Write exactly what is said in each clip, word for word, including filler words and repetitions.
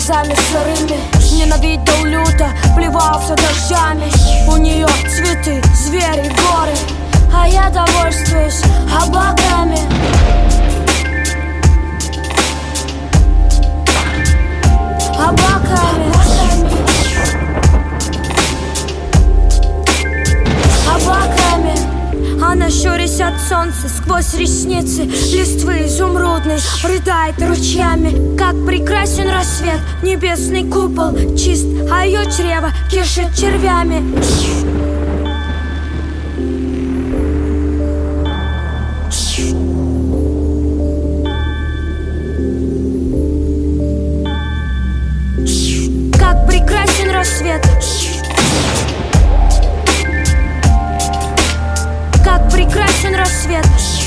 глазами сырыми, ненавидел люто, плевался дождями. У нее цветы, звери, горы, а я довольствуюсь облаками. Облаками. Облаками. Она, щурясь от солнца, сквозь ресницы листвы изумрудной, рыдает ручьями. Как прекрасен рассвет, небесный купол чист, а ее чрево кишит червями. Как прекрасен рассвет, как прекрасен рассвет.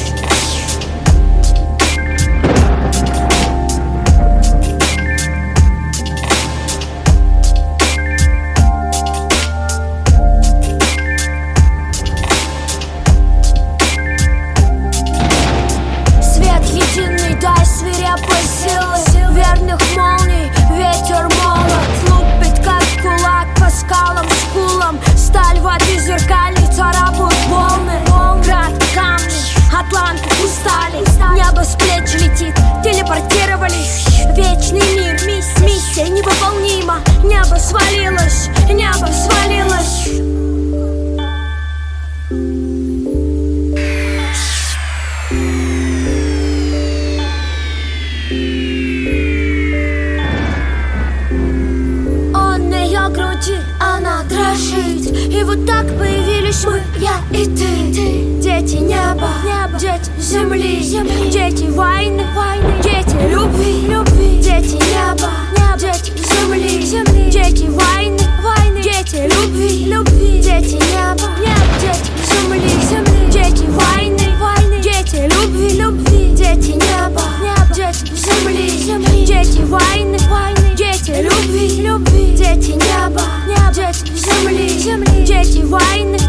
Свет единый, дай свирепой силы, верных молний, ветер молот, лупит как кулак по скалам, скулам. Сталь воды зеркальной царапают волны. Град, камни, атланты устали, небо с плеч летит, телепортировались. Вечный мир, миссия невыполнима. Небо свалилось, небо свалилось. Он на ее груди, она дрожит. И вот так появились мы, я и ты, ты. Дети неба, неба, дети земли, земли, дети войны, войны, дети любви, любви, дети неба, неба, дети земли, земли, дети войны, войны, дети любви, любви, дети неба, неба, дети земли, земли, дети войны, войны, дети любви, любви, дети неба, неба, дети земли, земли, дети войны, войны, дети любви, любви, дети неба, неба, дети земли, земли, дети войны,